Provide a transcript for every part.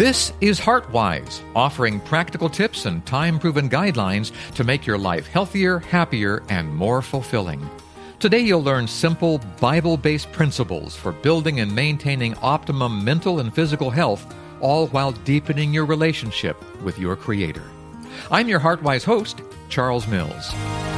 This is HeartWise, offering practical tips and time-proven guidelines to make your life healthier, happier, and more fulfilling. Today you'll learn simple, Bible-based principles for building and maintaining optimum mental and physical health, all while deepening your relationship with your Creator. I'm your HeartWise host, Charles Mills.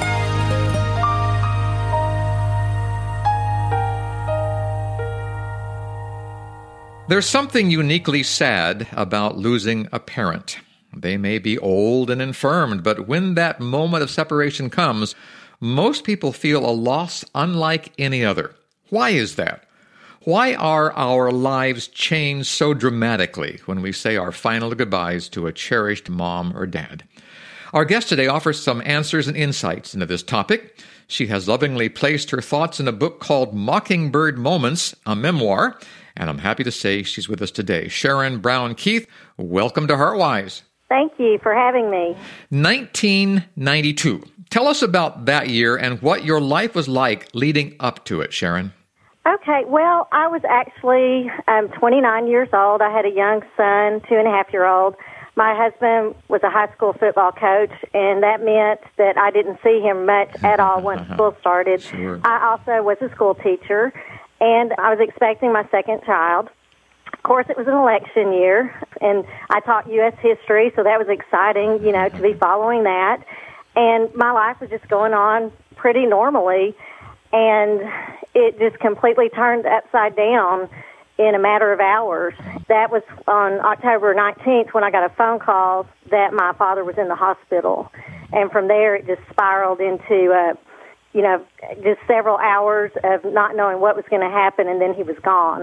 There's something uniquely sad about losing a parent. They may be old and infirmed, but when that moment of separation comes, most people feel a loss unlike any other. Why is that? Why are our lives changed so dramatically when we say our final goodbyes to a cherished mom or dad? Our guest today offers some answers and insights into this topic. She has lovingly placed her thoughts in a book called Mockingbird Moments, a memoir, and I'm happy to say she's with us today. Sharon Brown Keith, welcome to HeartWise. Thank you for having me. 1992. Tell us about that year and what your life was like leading up to it, Sharon. Okay, well, I was actually 29 years old. I had a young son, 2.5-year-old. My husband was a high school football coach, and that meant that I didn't see him much at all once school started. Sure. I also was a school teacher, and I was expecting my second child. Of course, it was an election year, and I taught U.S. history, so that was exciting, to be following that. And my life was just going on pretty normally, and it just completely turned upside down in a matter of hours. That was on October 19th when I got a phone call that my father was in the hospital. And from there, it just spiraled into, just several hours of not knowing what was going to happen, and then he was gone.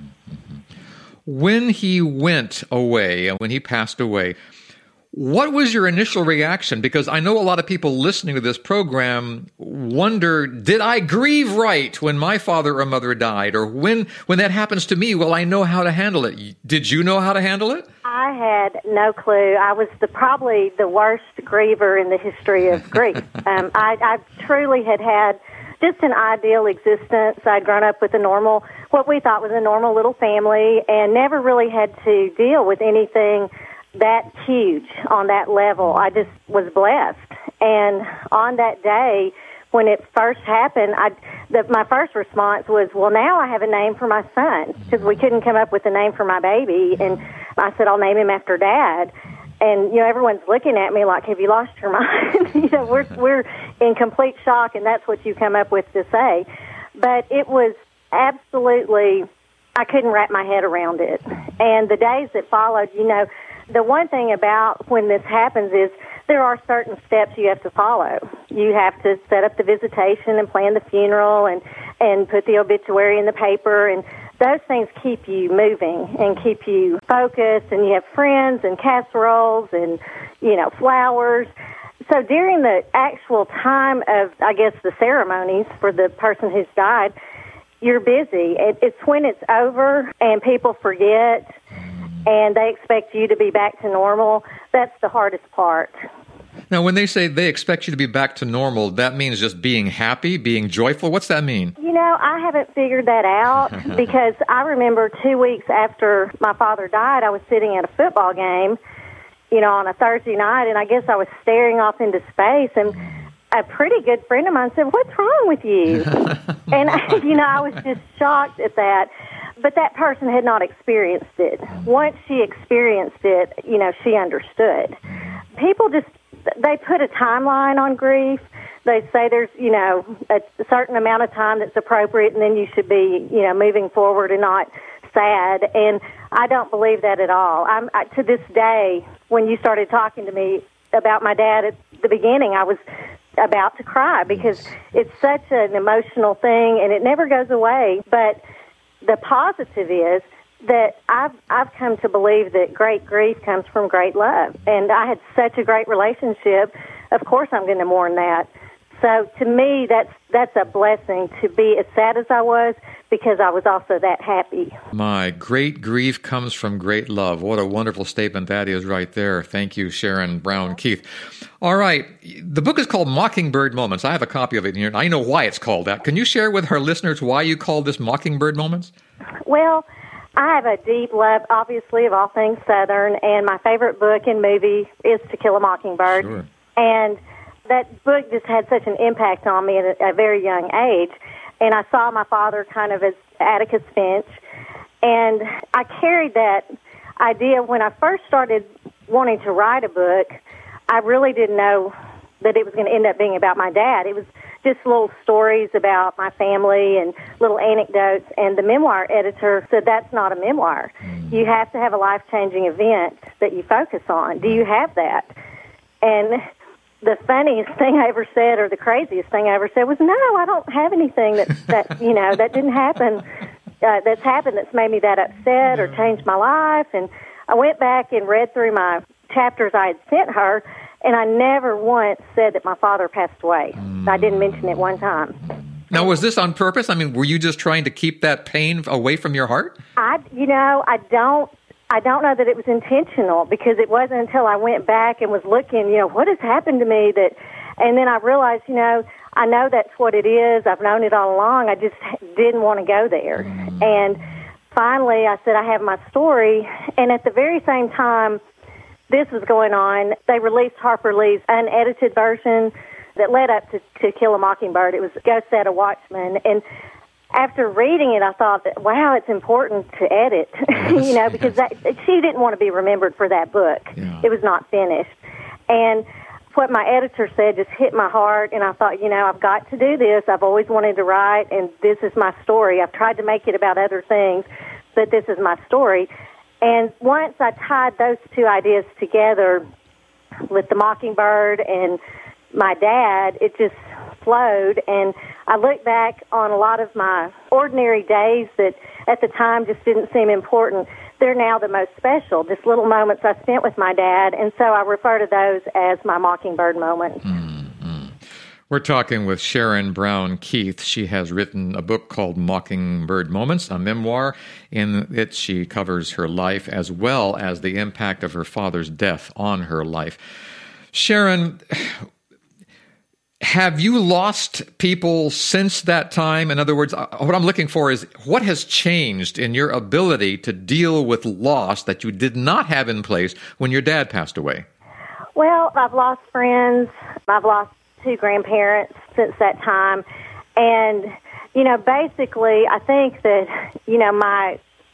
When he went away, when he passed away, what was your initial reaction? Because I know a lot of people listening to this program wonder, did I grieve right when my father or mother died? Or when that happens to me, will I know how to handle it? Did you know how to handle it? I had no clue. I was probably the worst griever in the history of grief. I truly had just an ideal existence. I'd grown up with what we thought was a normal little family, and never really had to deal with anything that huge on that level. I just was blessed. And on that day, when it first happened, my first response was, well, now I have a name for my son, because we couldn't come up with a name for my baby. And I said, I'll name him after Dad. And, everyone's looking at me like, have you lost your mind? We're in complete shock, and that's what you come up with to say. But it was absolutely, I couldn't wrap my head around it. And the days that followed, the one thing about when this happens is there are certain steps you have to follow. You have to set up the visitation and plan the funeral and put the obituary in the paper, and those things keep you moving and keep you focused, and you have friends and casseroles and, flowers. So during the actual time of, I guess, the ceremonies for the person who's died, you're busy. It's when it's over and people forget and they expect you to be back to normal. That's the hardest part. Now, when they say they expect you to be back to normal, that means just being happy, being joyful? What's that mean? I haven't figured that out because I remember 2 weeks after my father died, I was sitting at a football game, on a Thursday night, and I guess I was staring off into space, and a pretty good friend of mine said, "What's wrong with you?" And, I was just shocked at that. But that person had not experienced it. Once she experienced it, she understood. People they put a timeline on grief. They say there's, a certain amount of time that's appropriate, and then you should be, moving forward and not sad. And I don't believe that at all. To this day, when you started talking to me about my dad at the beginning, I was about to cry because it's such an emotional thing, and it never goes away. But the positive is that I've come to believe that great grief comes from great love. And I had such a great relationship. Of course I'm going to mourn that. So to me, that's a blessing to be as sad as I was because I was also that happy. My great grief comes from great love. What a wonderful statement that is right there. Thank you, Sharon Brown Keith. All right. The book is called Mockingbird Moments. I have a copy of it here, and I know why it's called that. Can you share with our listeners why you called this Mockingbird Moments? Well, I have a deep love, obviously, of all things Southern, and my favorite book and movie is To Kill a Mockingbird. Sure. And that book just had such an impact on me at a very young age. And I saw my father kind of as Atticus Finch. And I carried that idea when I first started wanting to write a book. I really didn't know that it was going to end up being about my dad. It was just little stories about my family and little anecdotes. And the memoir editor said, that's not a memoir. You have to have a life-changing event that you focus on. Do you have that? And the funniest thing I ever said, or the craziest thing I ever said, was, no, I don't have anything that that didn't happen, that's happened that's made me that upset or changed my life. And I went back and read through my chapters I had sent her, and I never once said that my father passed away. I didn't mention it one time. Now, was this on purpose? I mean, were you just trying to keep that pain away from your heart? I don't know that it was intentional, because it wasn't until I went back and was looking, what has happened to me and then I realized, I know that's what it is. I've known it all along. I just didn't want to go there. And finally I said, I have my story. And at the very same time this was going on, they released Harper Lee's unedited version that led up to Kill a Mockingbird. It was Go Set a Watchman. And after reading it, I thought that, wow, it's important to edit, because she didn't want to be remembered for that book. Yeah. It was not finished. And what my editor said just hit my heart, and I thought, I've got to do this. I've always wanted to write, and this is my story. I've tried to make it about other things, but this is my story. And once I tied those two ideas together with the Mockingbird and my dad, it just flowed. And I look back on a lot of my ordinary days that at the time just didn't seem important. They're now the most special, just little moments I spent with my dad. And so I refer to those as my Mockingbird moments. We're talking with Sharon Brown Keith. She has written a book called Mockingbird Moments, a memoir. In it, she covers her life as well as the impact of her father's death on her life. Sharon, have you lost people since that time? In other words, what I'm looking for is what has changed in your ability to deal with loss that you did not have in place when your dad passed away? Well, I've lost friends. I've lost 2 grandparents since that time. And, basically, I think that, my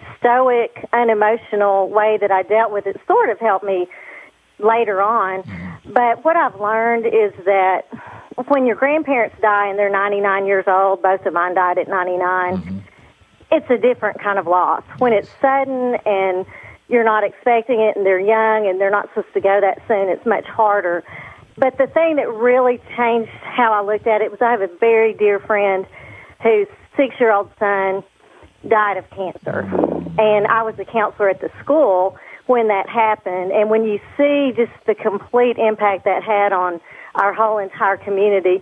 stoic, unemotional way that I dealt with it sort of helped me later on. But what I've learned is that when your grandparents die and they're 99 years old, both of mine died at 99, it's a different kind of loss. When it's sudden and you're not expecting it and they're young and they're not supposed to go that soon, it's much harder. But the thing that really changed how I looked at it was I have a very dear friend whose 6-year-old son died of cancer. And I was a counselor at the school when that happened. And when you see just the complete impact that had on our whole entire community,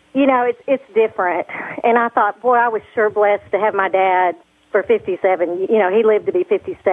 it's different. And I thought, boy, I was sure blessed to have my dad for 57. He lived to be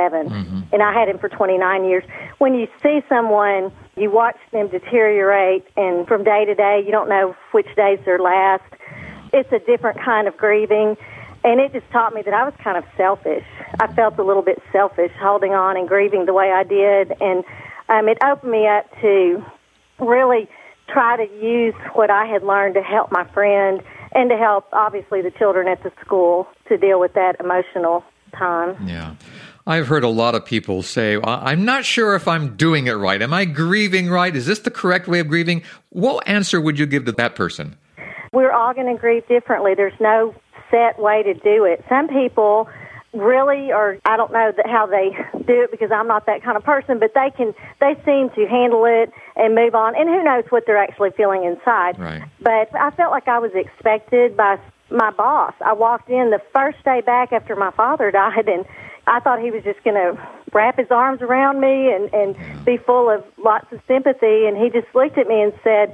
57, and I had him for 29 years. When you see someone, you watch them deteriorate, and from day to day, you don't know which day's their last. It's a different kind of grieving, and it just taught me that I was kind of selfish. I felt a little bit selfish holding on and grieving the way I did, and it opened me up to really try to use what I had learned to help my friend and to help, obviously, the children at the school to deal with that emotional time. Yeah. I've heard a lot of people say, I'm not sure if I'm doing it right. Am I grieving right? Is this the correct way of grieving? What answer would you give to that person? We're all going to grieve differently. There's no set way to do it. Some people really, or I don't know how they do it because I'm not that kind of person, but they seem to handle it and move on, and who knows what they're actually feeling inside. Right. But I felt like I was expected by my boss. I walked in the first day back after my father died, and I thought he was just going to wrap his arms around me and be full of lots of sympathy, and he just looked at me and said,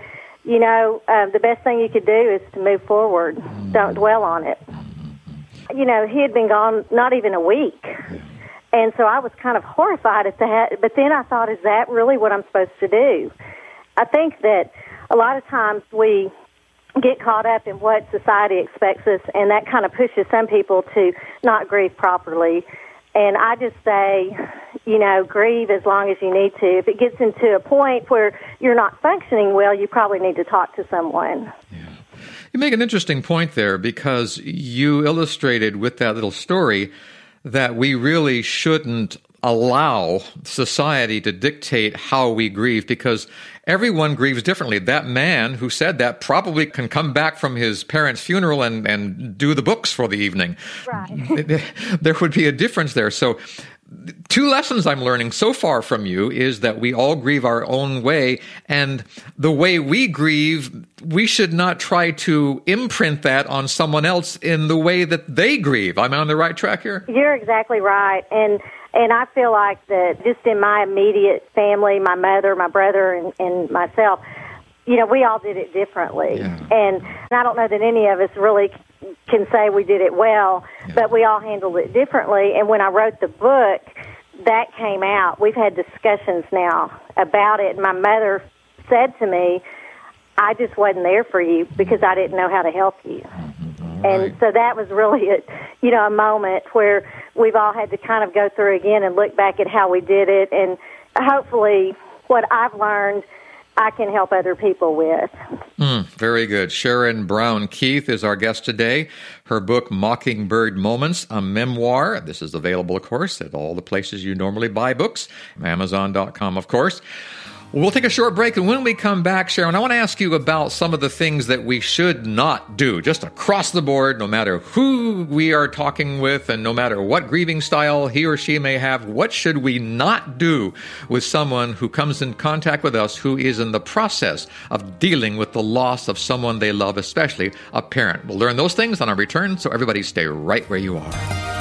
the best thing you could do is to move forward. Don't dwell on it. He had been gone not even a week. And so I was kind of horrified at that. But then I thought, is that really what I'm supposed to do? I think that a lot of times we get caught up in what society expects us, and that kind of pushes some people to not grieve properly. And I just say, grieve as long as you need to. If it gets into a point where you're not functioning well, you probably need to talk to someone. Yeah. You make an interesting point there, because you illustrated with that little story that we really shouldn't allow society to dictate how we grieve, because everyone grieves differently. That man who said that probably can come back from his parents' funeral and do the books for the evening. Right. There would be a difference there. So 2 lessons I'm learning so far from you is that we all grieve our own way, and the way we grieve, we should not try to imprint that on someone else in the way that they grieve. Am I on the right track here? You're exactly right. And I feel like that just in my immediate family, my mother, my brother, and myself, we all did it differently. Yeah. And I don't know that any of us really can say we did it well, but we all handled it differently. And when I wrote the book, that came out. We've had discussions now about it. And my mother said to me, I just wasn't there for you because I didn't know how to help you. And so that was really a moment where we've all had to kind of go through again and look back at how we did it. And hopefully what I've learned, I can help other people with. Very good. Sharon Brown Keith is our guest today. Her book, Mockingbird Moments, a memoir. This is available, of course, at all the places you normally buy books. Amazon.com, of course. We'll take a short break, and when we come back, Sharon, I want to ask you about some of the things that we should not do, just across the board, no matter who we are talking with and no matter what grieving style he or she may have. What should we not do with someone who comes in contact with us who is in the process of dealing with the loss of someone they love, especially a parent? We'll learn those things on our return, so everybody stay right where you are.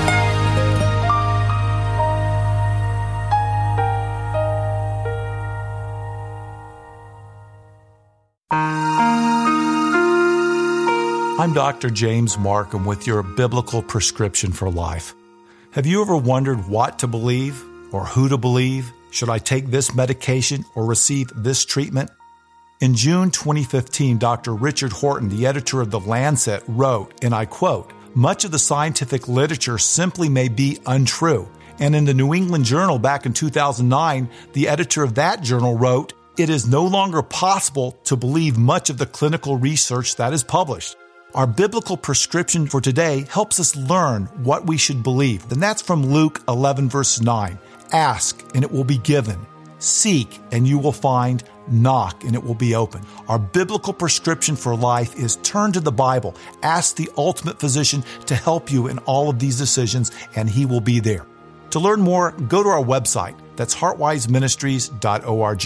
I'm Dr. James Markham with your Biblical Prescription for Life. Have you ever wondered what to believe or who to believe? Should I take this medication or receive this treatment? In June 2015, Dr. Richard Horton, the editor of The Lancet, wrote, and I quote, "Much of the scientific literature simply may be untrue." And in the New England Journal back in 2009, the editor of that journal wrote, "It is no longer possible to believe much of the clinical research that is published." Our biblical prescription for today helps us learn what we should believe. And that's from Luke 11, verse 9. Ask, and it will be given. Seek, and you will find. Knock, and it will be open. Our biblical prescription for life is turn to the Bible. Ask the ultimate physician to help you in all of these decisions, and he will be there. To learn more, go to our website. That's heartwiseministries.org.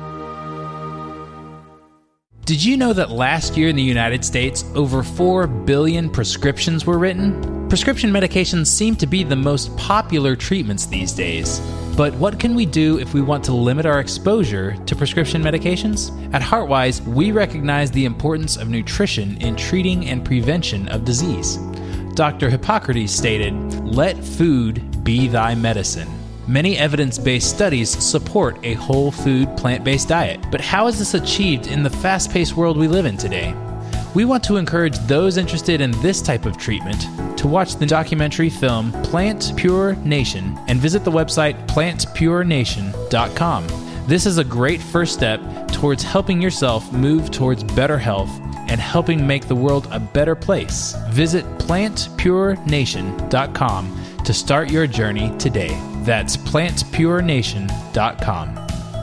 Did you know that last year in the United States, over 4 billion prescriptions were written? Prescription medications seem to be the most popular treatments these days. But what can we do if we want to limit our exposure to prescription medications? At Heartwise, we recognize the importance of nutrition in treating and prevention of disease. Dr. Hippocrates stated, "Let food be thy medicine." Many evidence-based studies support a whole food, plant-based diet. But how is this achieved in the fast-paced world we live in today? We want to encourage those interested in this type of treatment to watch the documentary film Plant Pure Nation and visit the website plantpurenation.com. This is a great first step towards helping yourself move towards better health and helping make the world a better place. Visit plantpurenation.com to start your journey today. That's plantpurenation.com.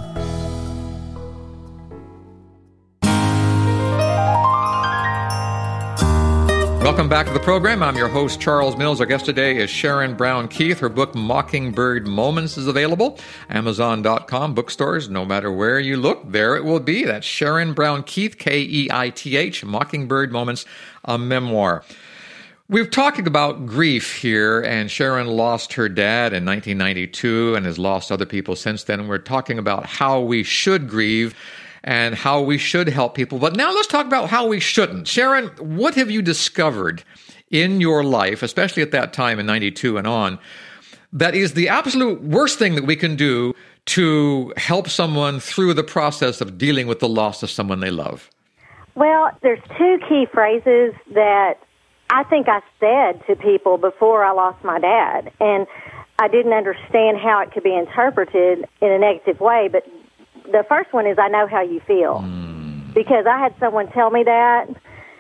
Welcome back to the program. I'm your host, Charles Mills. Our guest today is Sharon Brown Keith. Her book, Mockingbird Moments, is available. Amazon.com, bookstores, no matter where you look, there it will be. That's Sharon Brown Keith, Keith, Mockingbird Moments, a memoir. We've talked about grief here, and Sharon lost her dad in 1992 and has lost other people since then. We're talking about how we should grieve and how we should help people. But now let's talk about how we shouldn't. Sharon, what have you discovered in your life, especially at that time in 92 and on, that is the absolute worst thing that we can do to help someone through the process of dealing with the loss of someone they love? Well, there's 2 key phrases that I think I said to people before I lost my dad, and I didn't understand how it could be interpreted in a negative way, but the first one is I know how you feel. Because I had someone tell me that,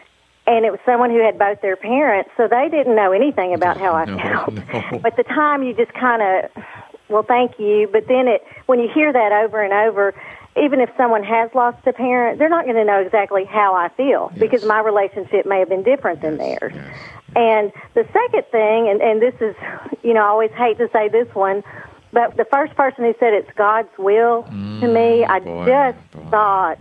and it was someone who had both their parents, so they didn't know anything about how I felt. No. But at the time, you just kind of, well, thank you. But then when you hear that over and over, even if someone has lost a parent, they're not going to know exactly how I feel because my relationship may have been different than theirs. Yes. And the second thing, and this is, I always hate to say this one, but the first person who said it's God's will to me, I thought,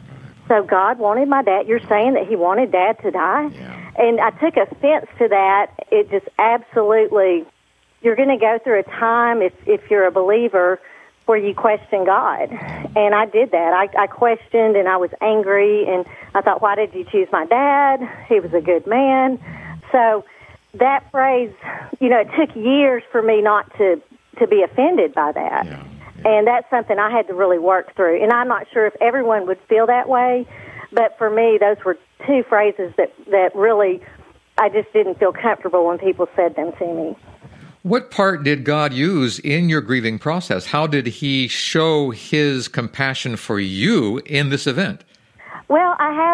so God wanted my dad. You're saying that he wanted Dad to die? Yeah. And I took offense to that. It just absolutely, you're going to go through a time, if you're a believer, where you question God. And I did that. I questioned and I was angry and I thought, why did you choose my dad? He was a good man. So that phrase, it took years for me not to be offended by that. Yeah. And that's something I had to really work through. And I'm not sure if everyone would feel that way, but for me, those were two phrases that really, I just didn't feel comfortable when people said them to me. What part did God use in your grieving process? How did he show his compassion for you in this event? Well,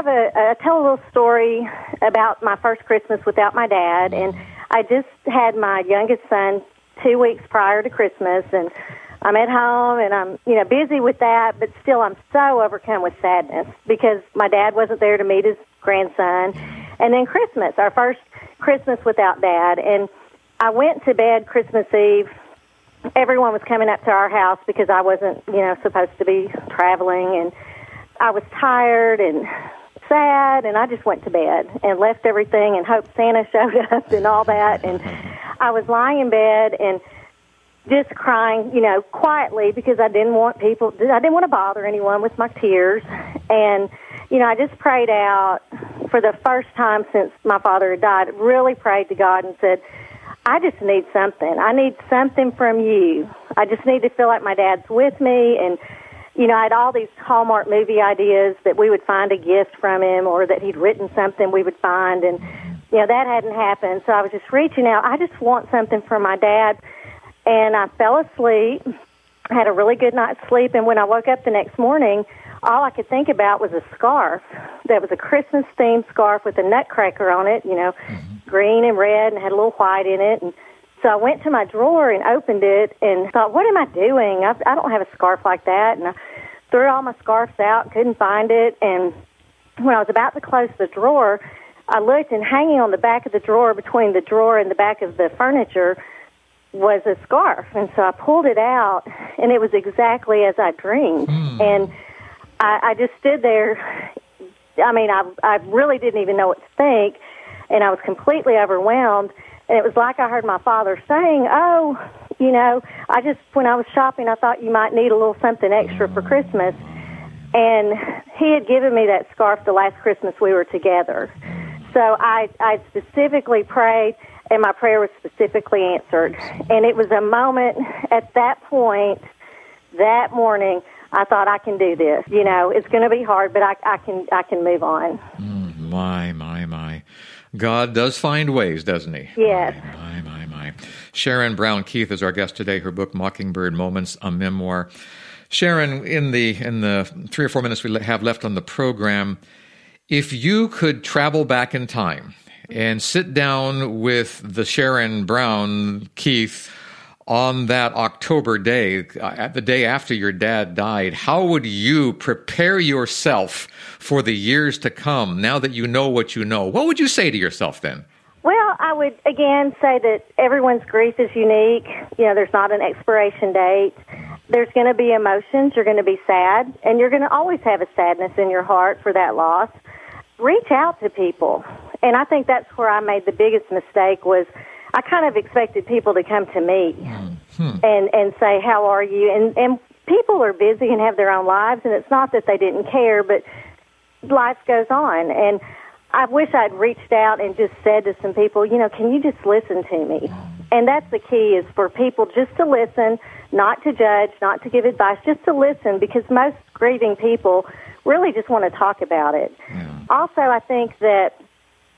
I tell a little story about my first Christmas without my dad, and I just had my youngest son 2 weeks prior to Christmas, and I'm at home, and I'm, busy with that, but still I'm so overcome with sadness because my dad wasn't there to meet his grandson. And then Christmas, our first Christmas without Dad, and I went to bed Christmas Eve. Everyone was coming up to our house because I wasn't, supposed to be traveling, and I was tired and sad, and I just went to bed and left everything and hoped Santa showed up and all that. And I was lying in bed and just crying, quietly because I didn't want to bother anyone with my tears. And, I just prayed out for the first time since my father had died, really prayed to God and said, I just need something. I need something from you. I just need to feel like my dad's with me. And, I had all these Hallmark movie ideas that we would find a gift from him or that he'd written something we would find. And, that hadn't happened. So I was just reaching out. I just want something from my dad. And I fell asleep, had a really good night's sleep, and when I woke up the next morning, all I could think about was a scarf. That was a Christmas-themed scarf with a nutcracker on it, green and red, and had a little white in it. And so I went to my drawer and opened it and thought, what am I doing? I don't have a scarf like that. And I threw all my scarves out, couldn't find it. And when I was about to close the drawer, I looked, and hanging on the back of the drawer, between the drawer and the back of the furniture, was a scarf. And so I pulled it out, and it was exactly as I dreamed. And I just stood there. I mean, I really didn't even know what to think, and I was completely overwhelmed. And it was like I heard my father saying, when I was shopping, I thought you might need a little something extra for Christmas. And he had given me that scarf the last Christmas we were together. So I specifically prayed, and my prayer was specifically answered. And it was a moment at that point, that morning, I thought, I can do this. It's going to be hard, but I can move on. My. God does find ways, doesn't he? Yes. My. Sharon Brown Keith is our guest today. Her book, Mockingbird Moments, a memoir. Sharon, in the 3 or 4 minutes we have left on the program, if you could travel back in time and sit down with the Sharon Brown Keith on that October day, the day after your dad died, how would you prepare yourself for the years to come now that you know what you know? What would you say to yourself then? Well, I would, again, say that everyone's grief is unique. There's not an expiration date. There's going to be emotions. You're going to be sad, and you're going to always have a sadness in your heart for that loss. Reach out to people. And I think that's where I made the biggest mistake was I kind of expected people to come to me and say, how are you? And people are busy and have their own lives, and it's not that they didn't care, but life goes on. And I wish I'd reached out and just said to some people, can you just listen to me? And that's the key, is for people just to listen, not to judge, not to give advice, just to listen, because most grieving people really just want to talk about it. Yeah. Also, I think that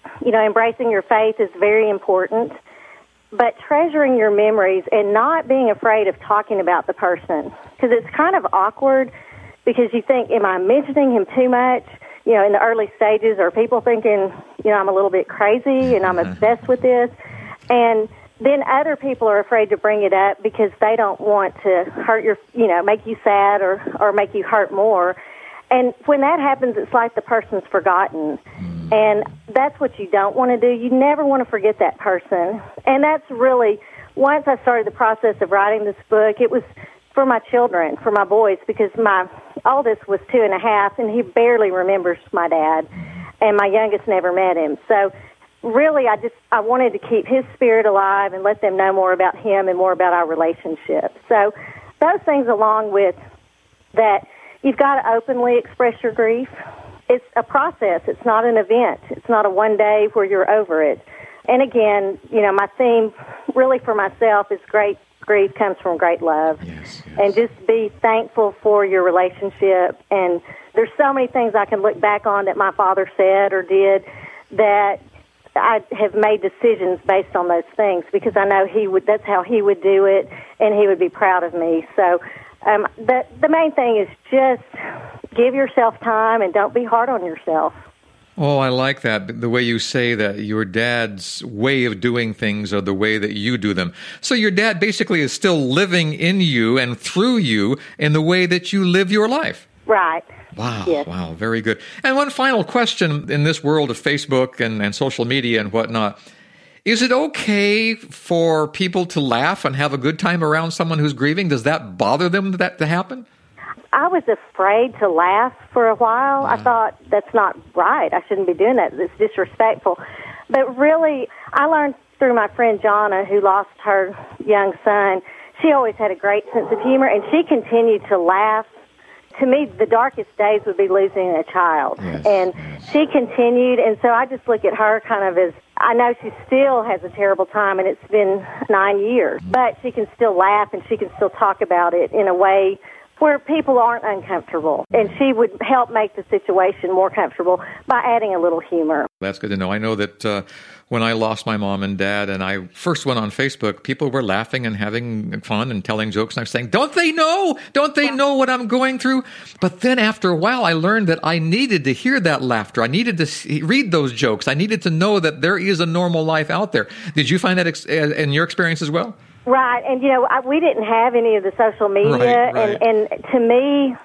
embracing your faith is very important, but treasuring your memories and not being afraid of talking about the person, because it's kind of awkward because you think, am I mentioning him too much? In the early stages, are people thinking, I'm a little bit crazy and I'm obsessed with this? And then other people are afraid to bring it up because they don't want to hurt make you sad or make you hurt more. And when that happens, it's like the person's forgotten. And that's what you don't want to do. You never want to forget that person. And that's really, once I started the process of writing this book, it was for my children, for my boys, because my oldest was 2.5, and he barely remembers my dad, and my youngest never met him. So really, I wanted to keep his spirit alive and let them know more about him and more about our relationship. So those things, along with that, you've got to openly express your grief. It's a process. It's not an event. It's not a one day where you're over it. And again, my theme really for myself is great grief comes from great love. Yes. And just be thankful for your relationship. And there's so many things I can look back on that my father said or did that I have made decisions based on those things, because I know that's how he would do it, and he would be proud of me. So the main thing is just give yourself time and don't be hard on yourself. Oh, I like that, the way you say that your dad's way of doing things are the way that you do them. So your dad basically is still living in you and through you in the way that you live your life. Right. Wow. Yes. Wow. Very good. And one final question in this world of Facebook and social media and whatnot. Is it okay for people to laugh and have a good time around someone who's grieving? Does that bother them that to happen? I was afraid to laugh for a while. Wow. I thought, that's not right. I shouldn't be doing that. It's disrespectful. But really, I learned through my friend Jonna, who lost her young son. She always had a great sense of humor, and she continued to laugh. To me, the darkest days would be losing a child. Yes, and she continued, and so I just look at her kind of as, I know she still has a terrible time, and it's been 9 years, but she can still laugh, and she can still talk about it in a way where people aren't uncomfortable. And she would help make the situation more comfortable by adding a little humor. That's good to know. I know that when I lost my mom and dad and I first went on Facebook, people were laughing and having fun and telling jokes. And I was saying, don't they know? Don't they know what I'm going through? But then after a while, I learned that I needed to hear that laughter. I needed to read those jokes. I needed to know that there is a normal life out there. Did you find that in your experience as well? Right, and we didn't have any of the social media, right. And to me,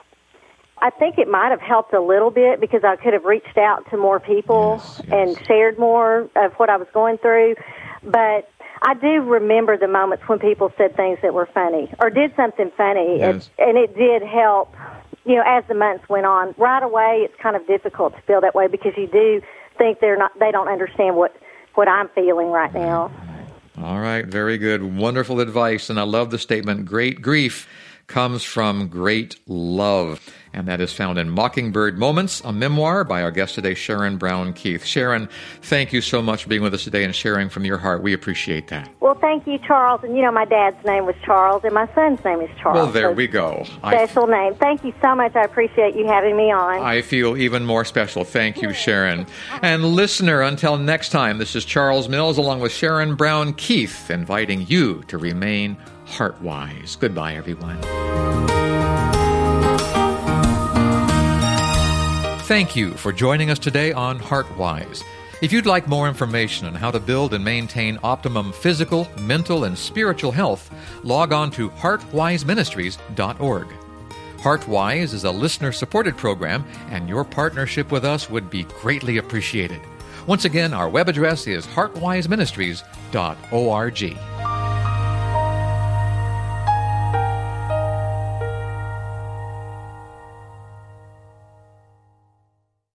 I think it might have helped a little bit because I could have reached out to more people and shared more of what I was going through. But I do remember the moments when people said things that were funny or did something funny, and it did help. As the months went on, right away it's kind of difficult to feel that way because you do think they don't understand what I'm feeling right now. All right, very good. Wonderful advice, and I love the statement, great grief comes from great love. And that is found in Mockingbird Moments, a memoir by our guest today, Sharon Brown Keith. Sharon, thank you so much for being with us today and sharing from your heart. We appreciate that. Well, thank you, Charles. And my dad's name was Charles, and my son's name is Charles. Well, there we go. Special name. Thank you so much. I appreciate you having me on. I feel even more special. Thank you, Sharon. And listener, until next time, this is Charles Mills along with Sharon Brown Keith, inviting you to remain heart-wise. Goodbye, everyone. Thank you for joining us today on HeartWise. If you'd like more information on how to build and maintain optimum physical, mental, and spiritual health, log on to heartwiseministries.org. HeartWise is a listener-supported program, and your partnership with us would be greatly appreciated. Once again, our web address is heartwiseministries.org.